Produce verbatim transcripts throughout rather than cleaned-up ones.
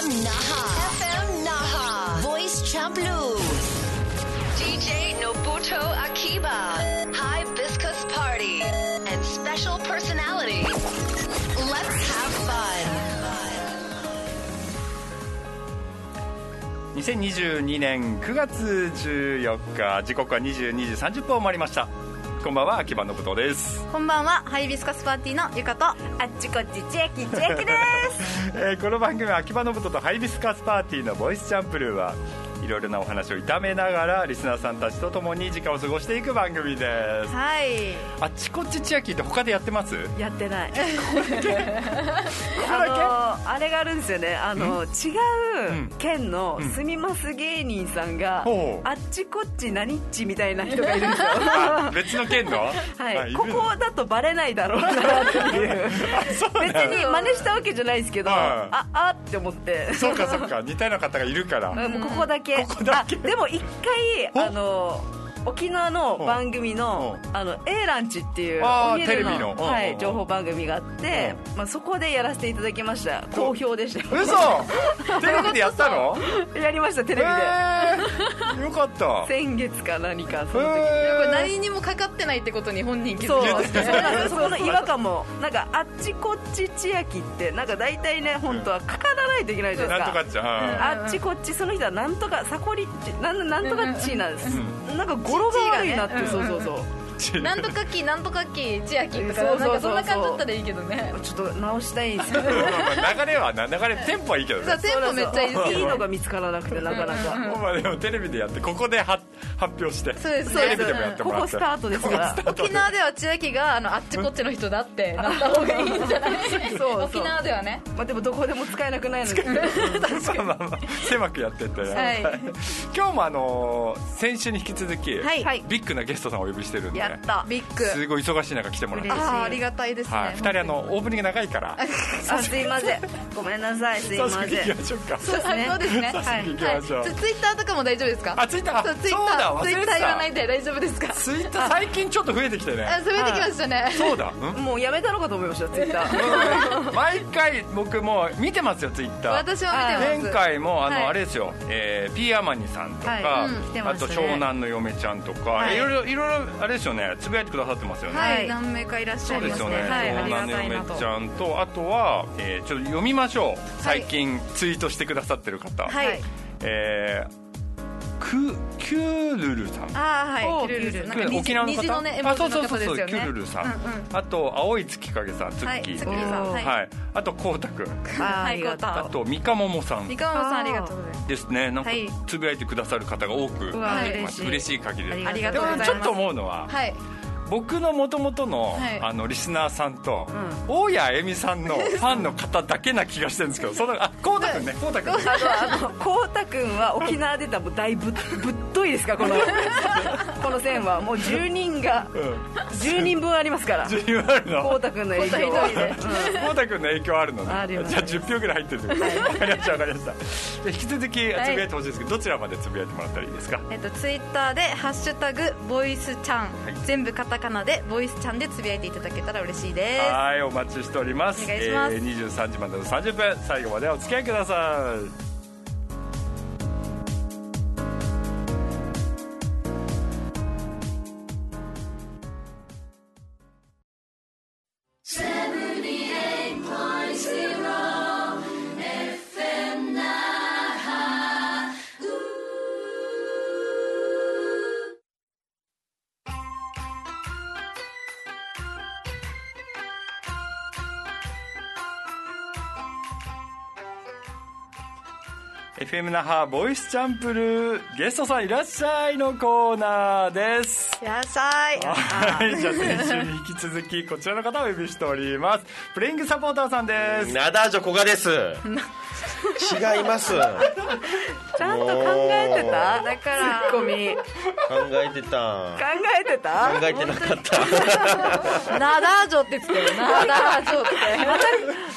エム Naha エフエム Naha Voice Champloo D J Nobuto Akiba Hibiscus Party and special personality. Let's have fun. にせんにじゅうにねんくがつじゅうよっか、時刻はにじゅうにじさんじゅっぷんを回りました。こんばんは、秋葉信人です。 こんばんは、ハイビスカスパーティーのゆかと、あっちこっち千秋千秋です、 えー、この番組は秋葉信人とハイビスカスパーティーのボイスチャンプルーはいろいろなお話を炒めながらリスナーさんたちと共に時間を過ごしていく番組です。 はい。 あっちこっち千秋って他でやってます？ やってない。 あのあれがあるんですよね。あの違う県の住みます芸人さんが、うん、あっちこっち何っちみたいな人がいるんですよ。 別の県の？ はい。ここだとバレないだろうなっていう。別に真似したわけじゃないですけど、ああって思って。 そうかそうか、似たような方がいるから。 もうここだけ。ここだけ。あ、でも一回あの沖縄の番組のあの A ランチっていうお昼の、はい、情報番組があって、まあ、そこでやらせていただきました。好評でした。 嘘テレビでやったの？ やりました、テレビで、 えー、よかった。 先月か何かその時、 えー、これ何にもかかってないってことに本人気づいてますね。 そうなんです。そこの違和感もなんかあっちこっち千秋ってなんか大体ね本当はかからないといけないじゃないですか。 なんとかっちゃ、 あっちこっちその人はなんとかサコリッチなんなんとかっちなんです、うん、なんか語呂が悪いなって、そうそうそうなんとかきなんとかき千秋とかなんかそんな感じだったらいいけどね。 ちょっと直したいんですよ。 流れはな流れテンポはいいけどね。 テンポめっちゃいいです。 いいのが見つからなくてなかなか。 まあでもテレビでやってここで発表して。 そうですね。 テレビでもやってもらって。 ここスタートですから。 沖縄では千秋があのあっちこっちの人だってなった方がいいんじゃない？そう沖縄ではね。 まあでもどこでも使えなくないので。 確かに。まあまあ狭くやってて。はい。今日もあの先週に引き続きビッグなゲストさんをお呼びしてるんで。 やった。ビッグ。 すごい忙しい中来てもらって。 ああ、ありがたいですね。 はい、ふたりあのオープニング長いからあ、すいません、ごめんなさい、すいません。 早速行きましょうか。 そうですね、そうですね。 早速行きましょう。 ツイッターとかも大丈夫ですか？ あ、ツイッター、そうだ、忘れてた。 ツイッター言わないで大丈夫ですか？ ツイッター最近ちょっと増えてきてね。 増えてきましたね。 そうだ、 もうやめたのかと思いました、ツイッター。 毎回僕も見てますよ、ツイッター。 私も見てます。 前回もあのあれですよ、ピーアマニさんとか、あと湘南の嫁ちゃんとか、いろいろいろいろあれですよね、つぶやいてくださってますよね。 はい、何名かいらっしゃいますね。 そうですよね。湘南の嫁ちゃんと、あとはえちょっと読みましょう。最近ツイートしてくださってる方。はい。えークキュルルさん。 ああ、はい。キュルルさん。 沖縄の方。 あ、そうそうそうそう。 キュルルさん。あと青い月影さん、ツッキー。 ツッキーさん。 はい。あとこうたくん。 はい、こうた。 あとみかももさん。 みかももさんありがとうございます。 ですね。なんかつぶやいてくださる方が多く嬉しい限りです。 ありがとうございます。 でもちょっと思うのは。はい。僕の元々の、はい、あのリスナーさんと、うん、大谷あゆみさんのファンの方だけな気がしてるんですけど、そのあこうたくんね、こうたくん、 あのこうたくんは沖縄でたらだいぶぶっといですか、このこの線はもうじゅうにんが、うん、じゅうにんぶんありますから。じゅうにんあるの。こうたくんの影響はこうたくんの影響あるのね。 あります。 じゃあじゅっぴょうぐらい入ってるんです。わかりましたわかりました。で引き続きつぶやいてほしいですけど、はい、どちらまでつぶやいてもらったらいいですか？ えっとツイッターでハッシュタグボイスちゃん、はい、全部カタカナでボイスちゃんでつぶやいていただけたら嬉しいです。 はい、お待ちしております。 お願いします。 えー、にじゅうさんじまでのさんじゅっぷん、最後までお付き合いください。エフエム 那覇ボイスチャンプルー、ゲストさんいらっしゃいのコーナーです。 いらっしゃい。 はい、じゃあ先週に引き続きこちらの方をお呼びしております。プレイングサポーターさんです。 ナダージョコガです。違います。 ちゃんと考えてた？だからツッコミ考えてた。 考えてた？ 考えてなかった。 ナダージョって言ってたよ。ナダージョって。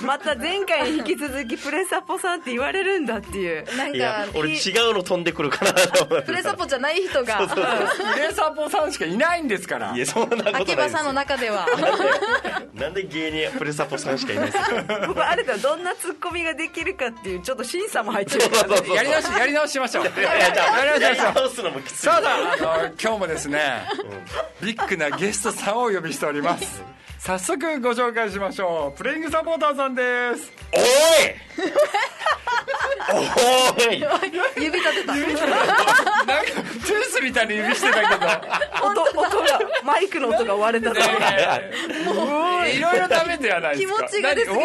また前回に引き続きプレサポさんって言われるんだっていう。 なんかいや俺違うの飛んでくるかなと思って。 プレサポじゃない人が。 そうそうそうプレサポさんしかいないんですから。 いやそんなことないです。 秋葉さんの中では。 なんで芸人プレサポさんしかいないんですか。 僕あれだどんなツッコミができるかっっていうちょっと審査も入ってるから、ね、 やり直しやり直しましょう。 いやいやじゃあやり直すのもきつい。 さああの今日もですね、うん、ビッグなゲストさんをお呼びしております。早速ご紹介しましょう。プレイングサポーターさんです。 おいおい指立てた。 指立てた。なんかトゥースみたいに指してたけど音, 音がマイクの音が割れた。 いろいろ食べてはないですか。 気持ちが出すぎ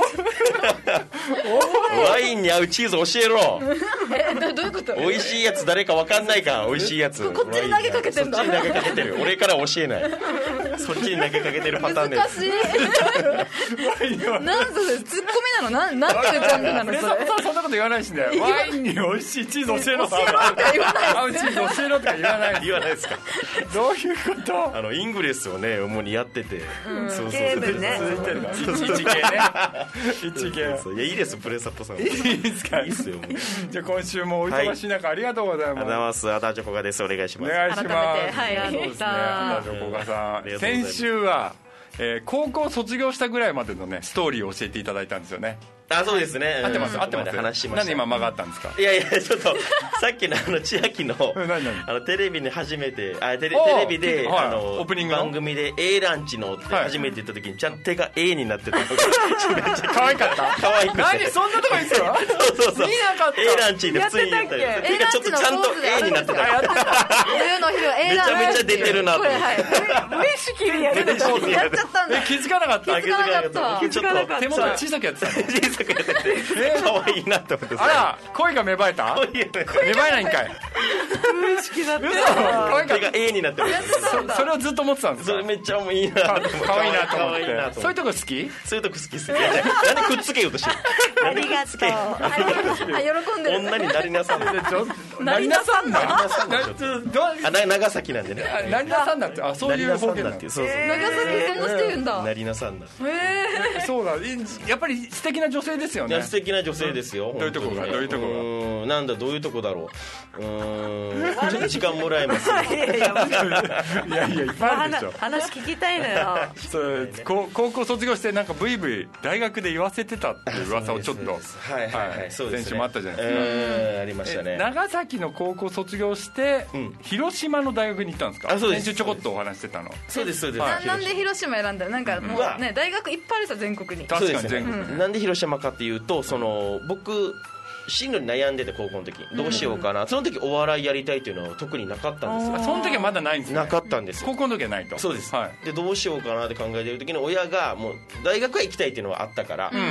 ワインに合うチーズ教えろ。 え ど, どういうこと。 美味しいやつ誰か分かんないか。美味しいやつこっちに投げかけてんだ。 そっちに投げかけてる。俺から教えない。そっちに投げかけてるパターンで難しい。なんそれツッコミなの。なん、なんていうジャンルなのそれ。 そんなこと言わないしね。ワインに美味しいチーズ教えろとか言わない。 合うチーズ教えろとか言わない。 言わないですか。 どういうこと。 あのイングレスをね主にやってて、 うん、そうそうゲームね。 一芸ね。一芸。 いやいいですプレサットさん。 いいですか。 いいっすよ。 じゃあ今週もお忙しい中、はい、ありがとうございます。ありがとうございます。アダジョコガです。お願いします。 お願いします。 はい、 そうですね。アダジョコガさん。先週は、えー、高校卒業したぐらいまでのねストーリーを教えていただいたんですよね。 あ、そうですね。 合ってます合ってます。 話しました。 なんで今間があったんですか。 いやいやちょっとさっきのあの千秋のあのテレビに初めてあテレテレビで、はい、あのオープニングの番組で A ランチのって初めて言った時にちゃんと手が A になってた。 可愛かった。 可愛くて。 何そんなとこいいんすか。 そうそうそう。 見なかった。 A ランチで普通に言ったり。手がちょっとちゃんと A になってた。 冬の日は A ランチ。 めちゃめちゃ出てるなと思って。 無意識にやるの。 やっちゃったんだ。 気づかなかった。 気づかなかった。 ちょっと手元小さくやってた。 小さくやってて。可愛いなと思って。 あら恋が芽生えた。芽生えないんかい。 無意識だった。 手が A になってる。 それをずっと思ってたんですか。 それめっちゃもういいなと思って。 可愛いなと思って。そういうとこ好き。 そういうとこ好きっす。なんでくっつけようとしてる。 ありがとう。 喜んでる。 女になりなさんだ。 なりなさんだ。 あ、長崎なんでね。 なりなさんだって。あ、そういう方言だ。 そうそう。 長崎そんなしてるんだ。 なりなさんだ。 へえ。そうだ。やっぱり素敵な女性ですよね。 素敵な女性ですよ。 どういうとこがどういうとこが。なんだどういうとこだろう。うーん。ちょっと時間もらえます。 いやいやいやいやいっぱいあるでしょ。 話聞きたいのよ。 そう高校卒業してなんかブイブイ大学で言わせてたっていう噂をちょっとはいはいはいそうですね。 先週もあったじゃないですか。 ありましたね。 長崎の高校卒業して広島の大学に行ったんですか。先週ちょこっとお話してたの。 そうですそうです。 なんで広島選んだの。なんかもうね大学いっぱいあるさ全国に。 確かに全国。 なんで広島かっていうとその僕進路に悩んでて高校の時どうしようかな、うん、その時お笑いやりたいっていうのは特になかったんですよ。 その時はまだないんですね。 なかったんですよ。 高校の時はないと。 そうです、 はい、 でどうしようかなって考えてる時に親がもう大学は行きたいっていうのはあったから、うんうん、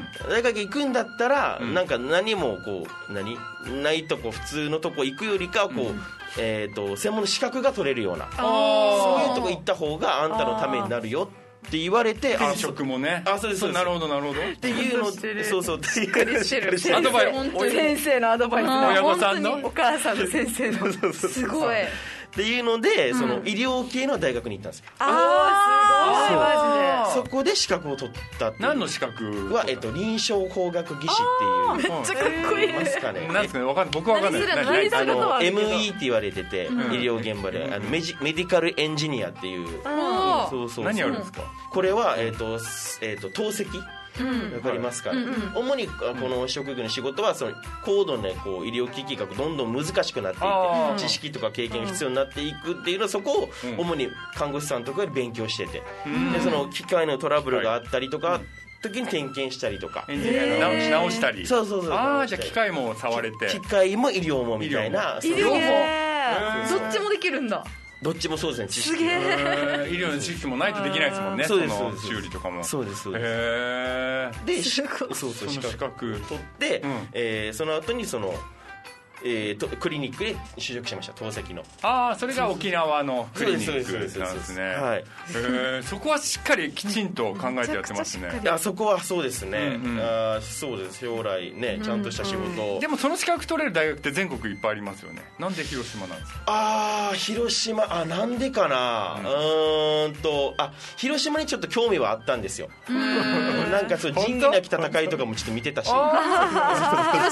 大学行くんだったら、うん、なんか何もこう何ないとこ普通のとこ行くよりかこう、うんえー、と専門の資格が取れるようなそういうとこ行った方があんたのためになるよって言われて転職もね。 あそうですそうです。 なるほどなるほどっていうのそうそうしっかりしてるアドバイス先生のアドバイス親御さんのお母さんの先生のすごいっていうのでその医療系の大学に行ったんですよ。 ああすごいマジで。そこで資格を取ったっていう。 何の資格は、えっと、臨床工学技師っていう。 めっちゃかっこいい。 ますかね。 何ですかね。わかんない。僕はわかんない。 あの エムイー って言われてて、うん、医療現場であのメジメディカルエンジニアっていう。 そうそう。何やるんですか。 これはえっとえっと透析。わかりますか、うんうん、主にこの職業の仕事はその高度なこう医療機器がどんどん難しくなっていって知識とか経験が必要になっていくっていうのはそこを主に看護師さんとかで勉強してて、うん、でその機械のトラブルがあったりとか、はい時に点検したりとかエンジニア直し直したりそうそうそうああじゃあ機械も触れて機械も医療もみたいな医療もどっちもできるんだ。 どっちもそうですね知識すげえ医療の知識もないとできないですもんね。 そうですその修理とかもそうですそうですへえでそうそう資格取って、うんえー、その後にそのえー、とクリニックで就職しました透析の。 ああそれが沖縄のクリニックなんですね。 はい、 えー、そこはしっかりきちんと考えてやってますね。 いやそこはそうですね、うんうん、あそうです将来ねちゃんとした仕事、 うんうん、でもその資格取れる大学って全国いっぱいありますよね。なんで広島なんですか。 ああ広島あなんでかな、うん、うーんとあ広島にちょっと興味はあったんですよ。なんかそう仁義なき戦いとかもちょっと見てたしなんとなく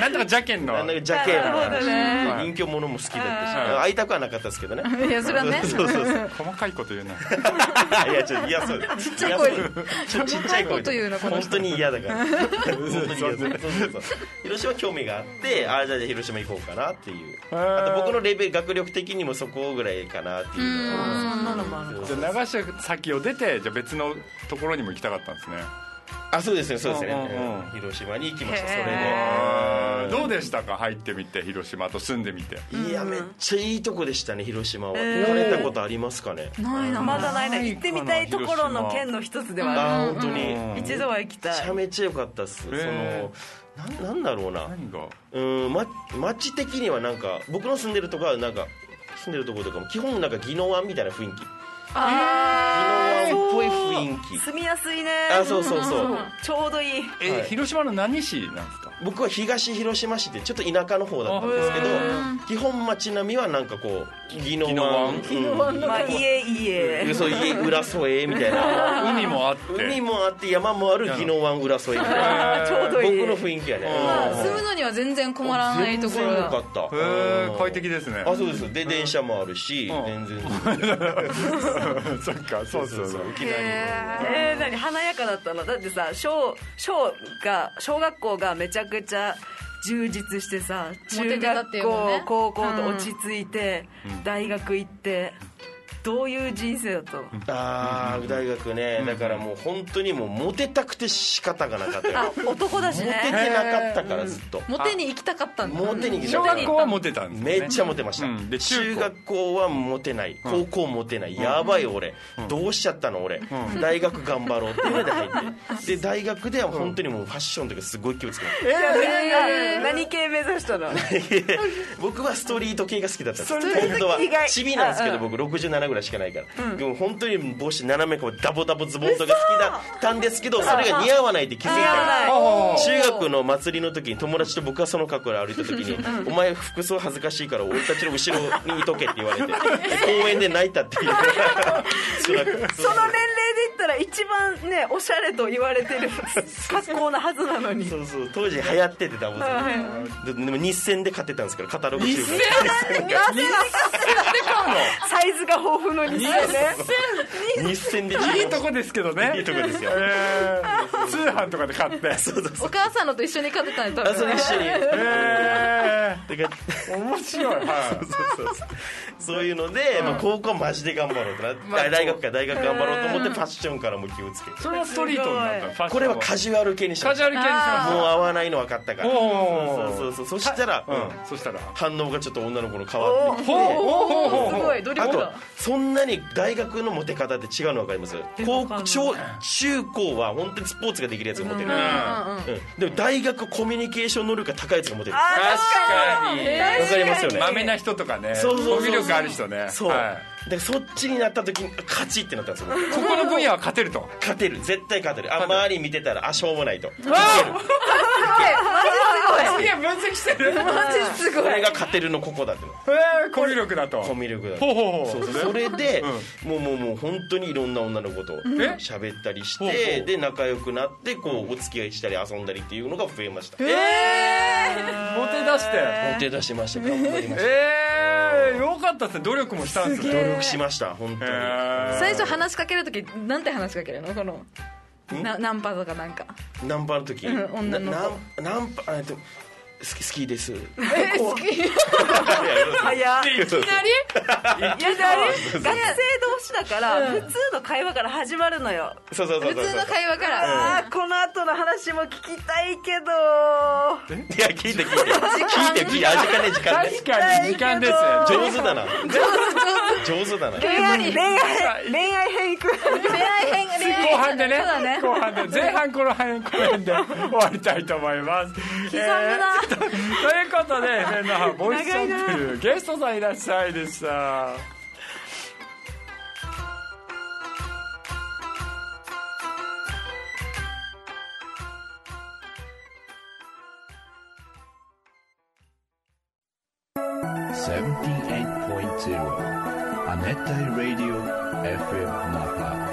なんとか邪剣のなんだか邪剣の話、 ね、 人気者も好きだったし、会いたくはなかったですけどね。 いやそれはねそうそうそう細かいこと言うな。 いやちょっといやそうちっちゃい声ちょちっちゃい声というの本当に嫌だから本当に嫌だそうそうそう広島興味があってあじゃあ広島行こうかなっていう、あと僕のレベル学力的にもそこぐらいかなっていうのは、 そんなのもある。 じゃあ長崎を出てじゃあ別のところにも行きたかったんですね。 あそうですねそうですね、 うんうん、 広島に行きました。それでどうでしたか入ってみて広島と住んでみて。 いやめっちゃいいとこでしたね広島は。行かれたことありますかね。 ないなまだないな。行ってみたいところの県の一つではある。 あ本当に一度は行きたい。 めちゃめちゃ良かったっす。そのな, なんだろうな何がうん、ま、街的にはなんか僕の住んでるとこはなんか住んでるところとかも基本なんか宜野湾みたいな雰囲気。 あ宜野湾っぽい雰囲気。 住みやすいね。 あそうそうそうちょうどいい。 え、 はい、 広島の何市なんですか。 僕は東広島市ってちょっと田舎の方だったんですけど基本街並みはなんかこう宜野湾、 うんまあ、家家そう家浦添みたいな海もあって海もあって山もある宜野湾浦添みたいなちょうどいい。 僕の雰囲気やね。 まあ住むのには全然困らないところ全然よかだ。 った。 へえ快適ですね。 あそうです。で電車もあるし全然そっかそうそうそう沖縄にえー、何華やかだったの。だってさ小小が小学校がめちゃくちゃ充実してさ中学校高校と落ち着いて、うん、大学行ってどういう人生だったの。 ああ大学ね、だからもう本当にもうモテたくて仕方がなかったよ。 あ男だしね。 モテてなかったからずっとモテに行きたかったんだ。 モテに行きた小かった。 学校はモテたんですね。 めっちゃモテました、うん、で中学校はモテない、高校モテない、うん、やばい俺、うん、どうしちゃったの俺、うん、大学頑張ろうっていうので入ってで大学では本当にもうファッションとかすごい気をつけて、 えー、何系目指したの。 僕はストリート系が好きだったんです。本当はチビなんですけど僕ろくじゅうななぐらいしかないから、うん、でも本当に帽子斜めこうダボダボズボンとか好きだったんですけどそれが似合わないって気づいたら中学の祭りの時に友達と僕がその格好で歩いた時にお前服装恥ずかしいから俺たちの後ろにいとけって言われて公園で泣いたっていうその年齢で言ったら一番ねおしゃれと言われてる格好なはずなのに。 そうそう当時流行っててダボズボンでも日銭で買ってたんですけどカタログ中古サイズが豊富の日銭ね。 日銭でいいとこですけどね。 いいとこですよ、 えー、通販とかで買ってそうそうそうお母さんのと一緒に買ってたんや多分。 あそれ一緒に、 えー、 面白い、はい、 そうそうそうそういうので、まあ、高校マジで頑張ろうとな、まあ、大学か大学頑張ろうと思ってファッションからも気をつけて。 それはストリートになった。 これはカジュアル系にしました。 カジュアル系にしました。 もう合わないの分かったから。そうそうそうそしたら、 うん、そしたら反応がちょっと女の子の変わってきて、 おおすごいドリブルだ。 あとそんなに大学のモテ方って違うの分かります？高中中高は本当にスポーツができるやつがモテる、うんうん、でも大学コミュニケーション能力が高いやつがモテる。 確かに分かりますよね。 マメな人とかね、 そうそうそうそう、 コミュ力ある人ね。 そう、 はい、 でそっちになった時に勝ちってなったんですよ。 ここの分野は勝てると。 勝てる、絶対勝てる。あ周り見てたらあしょうもないといける。 いや分析してる。 マジすごい。 これが勝てるのここだって。 えー、コミュ力だと。 コミュ力だと。 ほうほうほう。 そうそうそれで、うん、もうもうもう本当にいろんな女の子と喋ったりして、うん、で仲良くなってこうお付き合いしたり遊んだりっていうのが増えました。 えー、モテ出してモテ出しました。頑張りました。 えー、よかったですね。努力もしたんですよ。 努力しました本当に。 最初話しかけるときなんて話しかけるの？このなナンパとかなんかナンパの時、うん、 女の子ナンパあと好き好きです。 え好き早っ。 いきなりいや学生同士だから、うん、普通の会話から始まるのよ。 そうそうそうそう普通の会話から、 うん、この後の話も聞きたいけど。 いや聞いて聞いて聞いて聞いてあ時間ね時間ね。 確かに時間ですよ。 上手だな上手上手だな。 恋愛恋愛恋愛編いく。 恋愛編後半でね。 そうだね。 後半で前半この辺この辺で終わりたいと思います。 刻むな。 ということで「変な歯ボイスチャンプル」ゲストさんいらっしゃいでした。 セブンティーエイトポイントゼロ 亜熱帯ラディオ エフエム 那覇。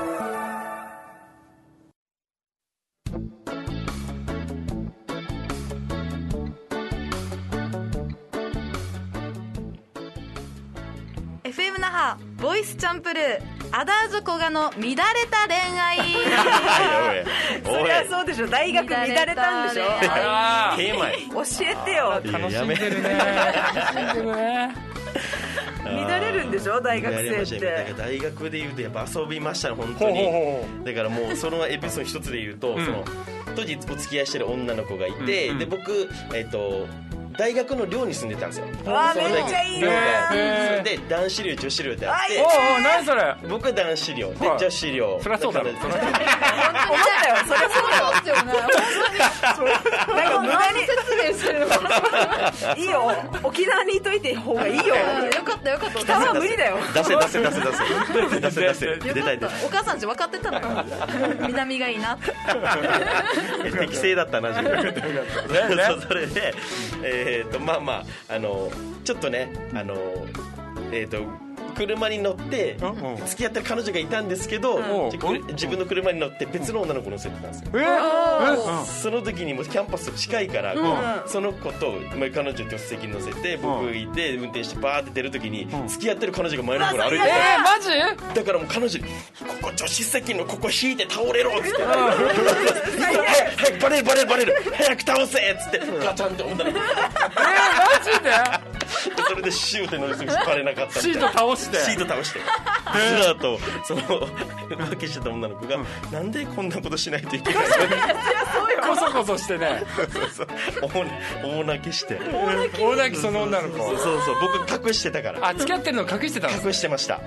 エフエム 那覇ボイスチャンプルーアダージョコガの乱れた恋愛そりゃそうでしょ、大学乱れたんでしょ。 テーマ教えてよ。 楽しんでるね楽しんでるね乱れるんでしょ大学生って。 大学で言うとやっぱ遊びましたね本当に。だからもうそのエピソード一つで言うと、うん、その当時お付き合いしてる女の子がいて、うんうん、で僕えっと大学の寮に住んでたんですよ。 わあめっちゃいいね。 で男子寮女子寮ってあって、 おお何それ。 僕男子寮で女子寮。 そりゃそうだろ。 思ったよ。そりゃそうですよね。なんか無駄に説明するのいいよ。沖縄にいといて方がいいよ。よかったよかった。 北は無理だよ。 出せ出せ出せ出せ出せ出せ出たいです。 お母さんち分かってたのよ。南がいいな。 適正だったな。それで。えーとまあまああのちょっとねあのえーと車に乗って付き合った彼女がいたんですけど、うん、自分の車に乗って別の女の子乗せてたんですよ、えー、その時にもキャンパス近いから、うん、その子と彼女助手席に乗せて僕いて運転してバーって出る時に付き合ってる彼女が前の方に歩いてて、 えー、マジだからもう彼女にここ助手席のここ引いて倒れろっつって早くバレるバレるバレる早く倒せっつってガチャンって女の子えー、 マジでそれでシューって乗り過ぎしてバレなかったみたいな。 シート倒してシート倒してその後その浮気してた女の子が、うん、なんでこんなことしないといけないのこそこそしてねそうそう大泣きして大泣きその女の子そうそうそう僕隠してたから。 あ付き合ってるの隠してたの。 隠してました。 やばい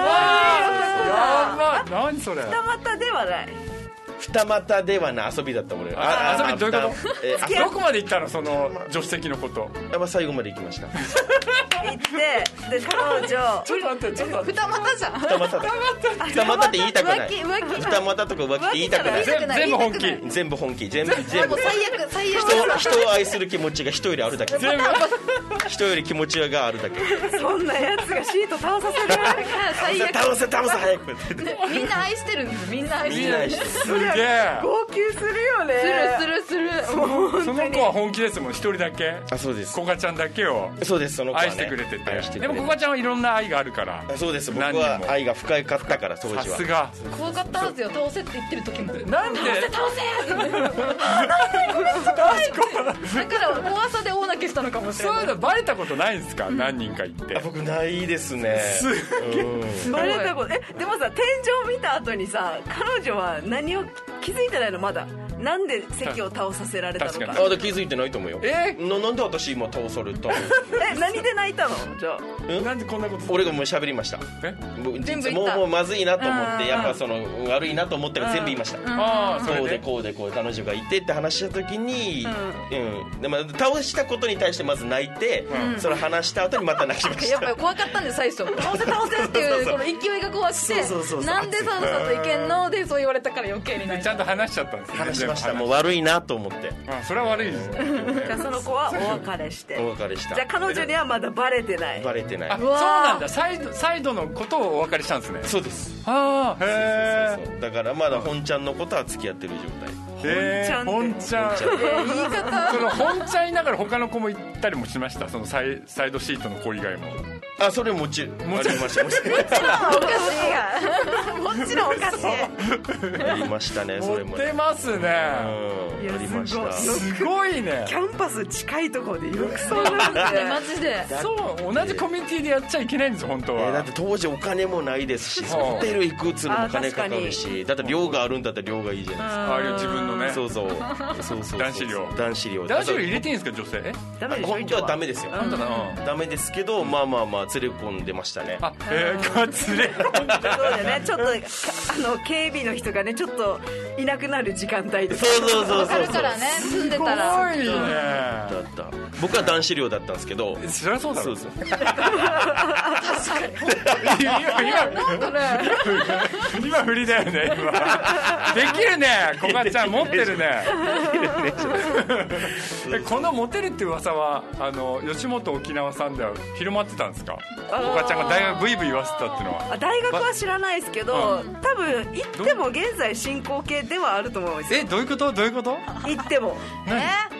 やばい何それ。 二股ではない。 二股ではな遊びだった俺。 あ遊びどういうこと、えー、どこまで行ったのその助手席のこと。 やっぱ最後まで行きました行ってで彼女ちょっと待ってちょっと二股じゃん。 二股二股って言いたくない。二股とか浮気って言いたくない。 全部本気全部本気全部全部最悪最悪。 人を愛する気持ちが人よりあるだけ。全部人より気持ちがあるだけ。 そんなやつがシート倒させる最悪。 倒せ倒せ早くみんな愛してるんですみんな愛してる。 すげえ号泣するよね。 するするする。 その子は本気ですもん一人だけ。 あそうです。 コカちゃんだけをそうですその子は愛してくれてて。でもコカちゃんはいろんな愛があるから。 そうです僕は愛が深かったから当時は。 さすが怖かったんですよ倒せって言ってる時も。 なんで倒せ倒せだから怖さで大泣きしたのかもしれない。 そういうのバレたことないんですか、うん、何人か言って。 僕ないですね。 うん、バレたことえでもさ天井見た後にさ彼女は何を気づいてないのまだ。なんで席を倒させられたのか。 あだ気づいてないと思うよ。えー、な, なんで私今倒されたのえ何で泣いたのじゃあ。なんでこんなこと。 俺がもう喋りました。え全部もうもうまずいなと思ってやっぱその悪いなと思ったら全部言いました。ああこうでこうでこう彼女がいてって話した時に、うんうん、でも倒したことに対してまず泣いて、うん、それ話した後にまた泣きました。 やっぱり怖かったんで最初倒せ倒せっていうこの勢いが怖くてなんで倒さといけんのでそう言われたから余計に泣いた。 ちゃんと話しちゃったんですね。 話しました。もう悪いなと思って。 あそれは悪いですね。 じゃあその子はお別れしてお別れした。 じゃあ彼女にはまだバレてない。 バレてない。 あそうなんだ。サイドサイドのことをお別れしたんですね。 そうです。 ああへえ。 だからまだ本ちゃんのことは付き合ってる状態。 本ちゃんって言い方。その本ちゃん言いながら他の子も行ったりもしました。そのサイサイドシートの子以外も。 あそれもちろんもちろんもちろんおかしいがもちろんおかしい。 ありましたねそれも。 モテますね。 ありました。 すごいね。 キャンパス近いところでよくそうなんですね。 マジで。 そう同じコミュニティでやっちゃいけないんです本当は。 えー、だって当時お金もないですしホテル行くっつうのも金かかるしだって寮があるんだったら寮がいいじゃないですか。 ああいう自分のね。 そうそうそうそう男子寮男子寮男子寮入れていいんですか女性。 ダメでしょ。 本当はダメですよ。 本当だダメですけどまあまあまあ連れ込んでましたね。 あえー、連れ込んで。 そうだよね。ちょっとあの警備の人がねちょっといなくなる時間帯で。 そうそうそうそう。 あるからね住んでたら。 すごいね。 だった僕は男子寮だったんですけど。 そりゃそうだろ。そうそう。確かに。 今今今振りだよね今。できるねコカちゃん持ってるね。このモテるって噂はあの吉本沖縄さんでは広まってたんですか。コカちゃんが大学ブイブイ言わせたっていうのは。 大学は知らないですけど、うん、多分行っても現在進行形ではあると思うんですよ。 えどういうことどういうこと。 行ってもえ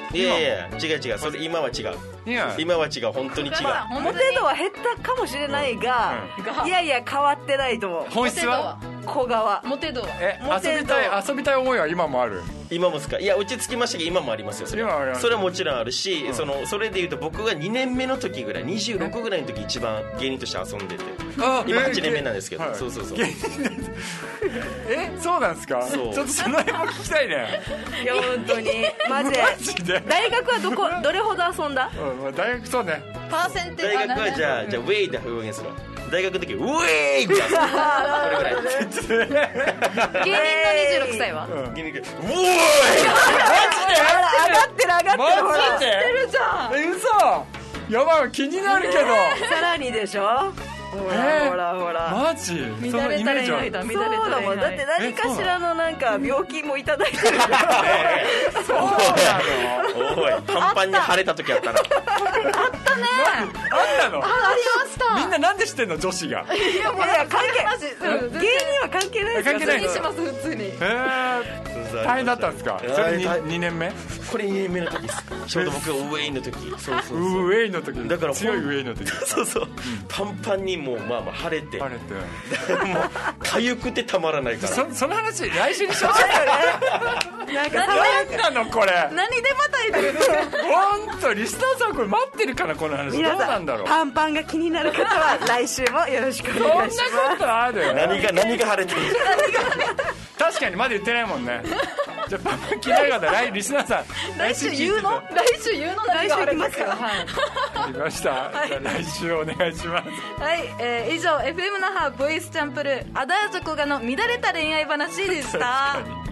いやいや違う違う、それ今は違う、今は違う、本当に違う。 モテ度は減ったかもしれないが、うんうん、いやいや変わってないと思う。 本質は小川。 モテ度はえ遊びたい遊びたい思いは今もある？ 今もですか？いや落ち着きましたけど今もありますよ。それはそれはもちろんあるし、うん、そのそれでいうと僕がにねんめの時ぐらい、にじゅうろくぐらいの時一番芸人として遊んでて、今はちねんめなんですけど、はい、そうそうそう。 えそうなんですか？ちょっとその辺も聞きたいね。 いや本当にマジで。マジで大学はどこどれほど遊んだ？ うん、大学そうね。 パーセンテージ。 大学はじゃあじゃあウェイで表現するわ。大学の時ウェイみたいな。それぐらい。芸人のにじゅうろくさいは？ 芸人がウェイ。 マジで？ 上がってる上がってる。 マジで？ してるじゃん。 え嘘？やばい気になるけど。 さらにでしょ。ほらほらほらマジ？ 乱れた恋愛だ。 そうだもん。だって何かしらのなんか病気もいただいてる。 そうなの？ おいパンパンに腫れた時あったな。 あったね。 あったの？ ありました。 みんななんで知ってんの女子が？ いやもう関係芸人は関係ないですよ。 関係ないにします普通に。 へえ大変だったんですか？それにねんめ？ これにねんめの時です。ちょうど僕がウェイの時。そうそうそう。 ウェイの時。 だから強いウェイの時。 そうそう。パンパンにもうまあまあ腫れて。 腫れて。 もう痒くてたまらないから。 そその話来週にしましょうよね。なんか何なのこれ。 何でまたいでるの？ 本当リスナーさんこれ待ってるかなこの話。どうなんだろう。 パンパンが気になる方は来週もよろしくお願いします。 そんなことある？ 何が何が腫れてる？ 確かにまだ言ってないもんね。じゃあパンパン気になる方来リスナーさん来週言うの？来週言うの？ 来週来ますから。はい。 ありました。じゃあ来週お願いします。 はい、えー、以上 エフエム 那覇ボイスチャンプルーアダージョコガの乱れた恋愛話でした。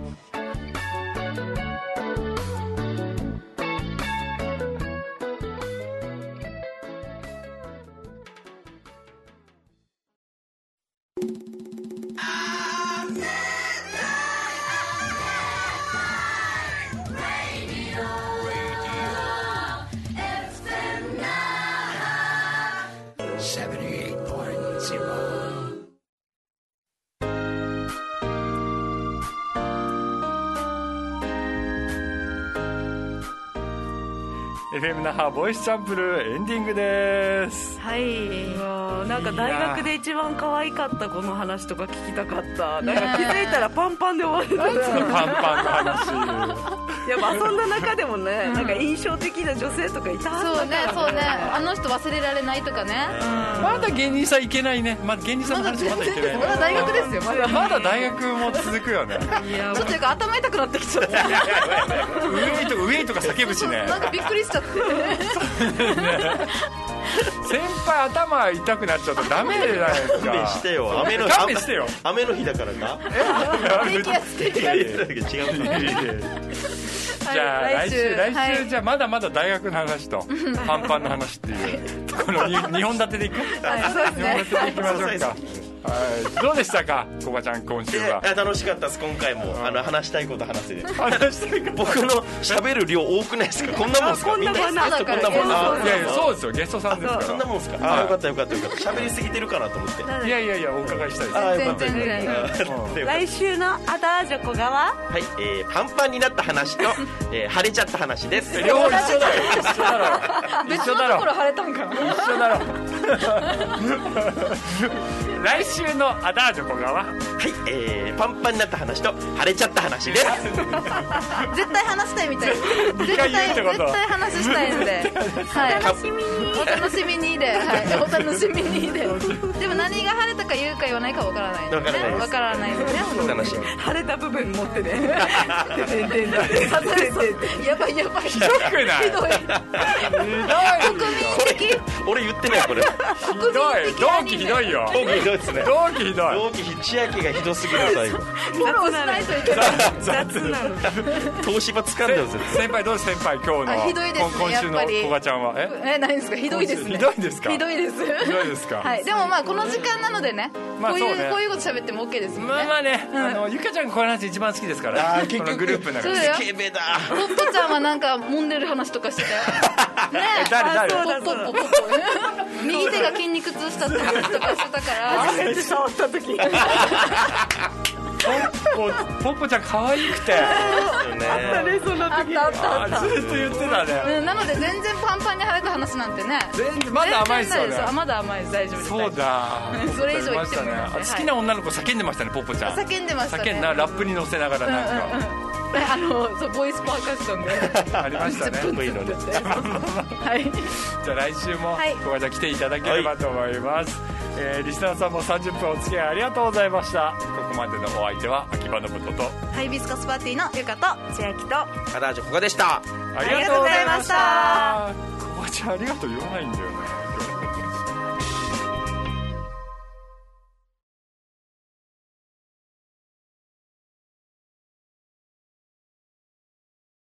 エフエム 那覇ボイスチャンプルーエンディングです。 はい。なんか大学で一番可愛かった子の話とか聞きたかった。なんか気づいたらパンパンで終わってた。 パンパンの話。 いや遊んだ中でもね、なんか印象的な女性とかいたはずだからね。 そうねそうね。あの人忘れられないとかね。 まだ芸人さんいけないね。まだ芸人さんの話まだいけない。 まだ大学ですよ。まだまだ大学も続くよね。 いやちょっというか頭痛くなってきちゃった。 ウェイとかウェイとか叫ぶしね。 なんかびっくりしちゃって。 先輩頭痛くなっちゃうとダメじゃないですか。 勘弁してよ。雨の勘弁してよ。 雨の日だからか。 低気圧低気圧。 違う。 じゃあ来週来週じゃあまだまだ大学の話とパンパンの話っていうこのにほん立てでいく。 はいそうですね。 にほん立てでいきましょうか。はい、どうでしたかコバちゃん今週は。 楽しかったです。今回もあの話したいこと話せて話したいこと僕の喋る量多くないですか。こんなもんですか。 こんなもんなだからこんなもん。 いやいやそうですよゲストさんですから。 そんなもんですか。あよかったよかったよかった。喋りすぎてるかなと思って。 いやいやいやお伺いしたいです。 あよかった全然来週のアダージョコガははい、えー、パンパンになった話と、えー、腫れちゃった話です。 両方一緒だろ一緒だろ別のところ腫れたんかな。 一緒だろ来週のアダージョコガははい、 えー、パンパンになった話と腫れちゃった話です。 絶対話したいみたい。絶対絶対話したいんで、はい、お楽しみにお楽しみにで、はい、お楽しみにで。でも何が晴れたか言うか言わないかわからないんでね。わからないんでね。 楽しみ。 晴れた部分持ってね。 やばいやばい。 ひどくない？ ひどい。国民的。 俺言ってないこれ。 ひどい。同期ひどいよ。 同期ひどいですね。 同期ひどい。 同期千秋がひどすぎる最後。 フォローしないといけない。 雑なの。 東芝掴んでるんですよ。 先輩どうです先輩今日のひどいですね今週のコバちゃんはええ何ですかひどいですね。 ひどいですか。 ひどいです。 ひどいですか。 はいでもまあこの時間なのでね。こういうこういうこと喋っても OK ですよね。 まあまあねあのゆかちゃんがこの話一番好きですからこのグループの中で。 スケベだ。 ポッポちゃんはなんか揉んでる話とかしてたよ。ねえ。 誰誰。 ポッポッポッポッポ。右手が筋肉痛したって話とかしてたから。 初めて触った時。 ポッポッポちゃん可愛くてあったね、そんな時。 あったあったあった。 ずっと言ってたね、 うん、なので全然パンパンに腫れた話なんてね、 全然まだ甘いですよね。 あ、まだ甘いです、大丈夫です。 そうだそれ以上言ってもいいので、 好きな女の子叫んでましたね、ポッポちゃん。 叫んでましたね。 叫んだ、ラップに乗せながらなんか、 うんうんうん、あのそうボイスパーカッションでありましたね。 かっこいいのではい、 じゃあ来週もはいここで来ていただければと思います、はい。えー、リスナーさんもさんじゅっぷんお付き合いありがとうございました。ここまでのお相手は秋葉のこととハイビスカスパーティーのゆかと千秋とカラージュここでした。 ありがとうございました。ここちゃんありがとう言わないんだよね。